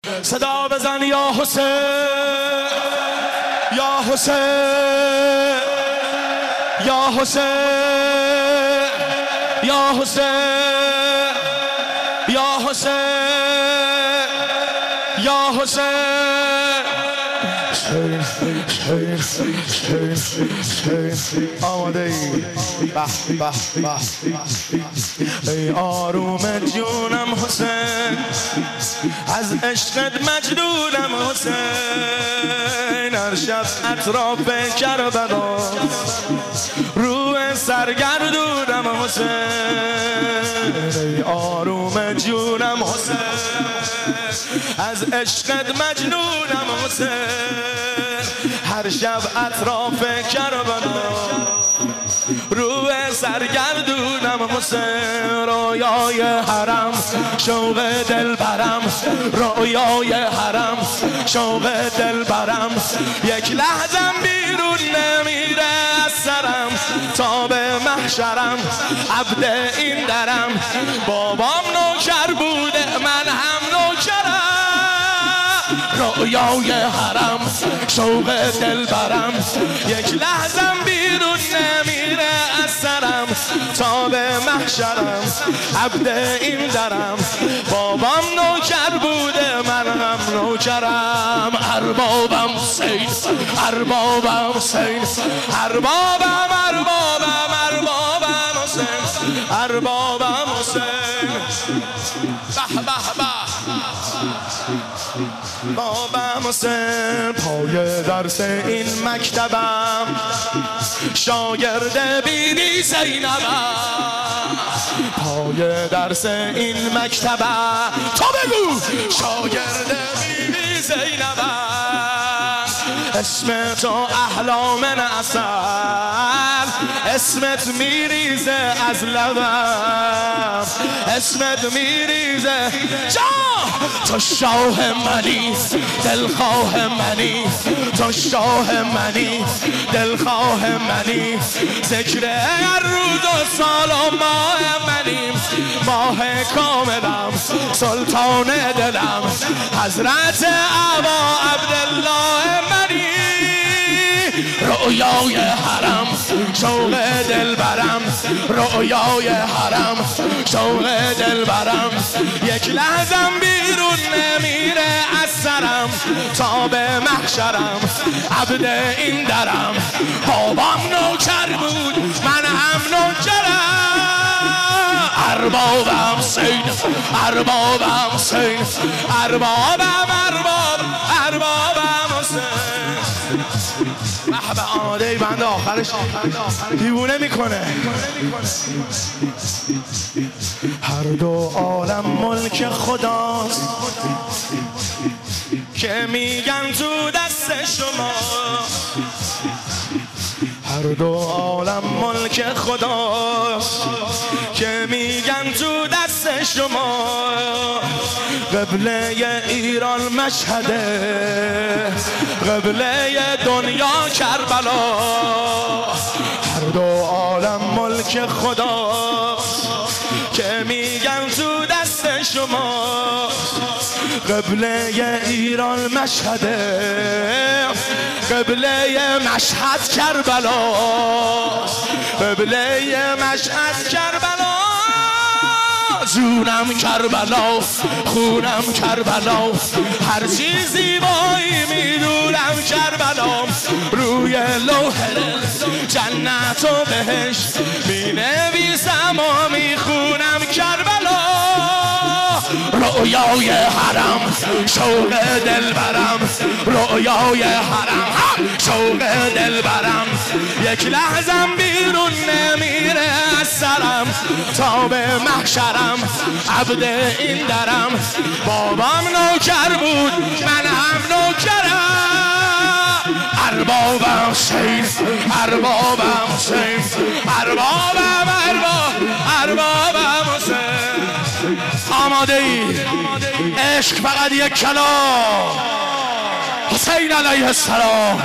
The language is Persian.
صدا بزن یا حسین، یا حسین، یا حسین، یا حسین، یا حسین، یا حسین. آماده ای؟ به به به. ای آروم جونم حسین، از عشقت مجنونم حسین. هر شب اطراف کربلا روح سرگردونم حسین. ای آروم جونم حسین، از عشقت مجنونم حسین. هر شب اطراف کربلا روح سرگردونم حسین. رویای حرم شوق دل برم، رویای حرم شوق دل برم. یک لحظم بیرون نمیره از سرم، تا به محشرم عبد این درم. بابام نوکر بوده من هم نوکرم. رویای حرم شوق دل برم، یک لحظم بیرون نمیره از سرم، تا به محشرم عبد این درم. بابام نوکر بوده من هم نوکرم. اربابم حسین، اربابم حسین، اربابم اربابم اربابم حسین، اربابم حسین. به به به. بابم حسین پای درس این مکتبم، شاگرد بیبی زینبم. پای درس این مکتبم، تو بگو شاگرد بیبی زینبم. اسم تو احلام اصل، اسمت میریزه از لبم، اسمت میریزه. جا تو شاه منی دلخواه منی، تو شاه منی دلخواه منی. ذکر هر روز و سال و ماه منی، ماه کاملم سلطان دلم. حضرت ابا عبدالله منی. رویای حرم شوق دل برم، رویای حرم شوق دل برم. یک لحظم بیرون نمیره از سرم، تا به محشرم عبد این درم. بابام نوکر بود من هم نوکرم. اربابم حسین، اربابم حسین، اربابم اربابم حسین. به آماده ای بنده آخرش دیوونه میکنه. هر دو عالم ملک خداست، که میگن تو دست شما. هر دو عالم ملک خداست، که میگن تو دست شما. قبله ایران مشهده، قبله دنیا کربلا. هر دو عالم ملک خداست، که میگن تو دست شما. قبله ایران مشهده، قبله مشهد کربلا. قبله مشهد کربلا. جونم کربلا، خونم کربلا. هر چیزی بایی میدونم کربلا. روی لوح جنت و بهشت مینویسم و میخونم کربلا. رویای حرم شوق دل برم، رویای حرم شوق دل برم. یک لحظم بیرون نمیره از سرم، تا به محشرم عبد این درم. بابام نوکر بود من هم نوکرم. اربابم حسین، اربابم حسین، اربابم اربابم حسین. آماده ای؟ عشق فقط یک کلام. حسین علیه السلام.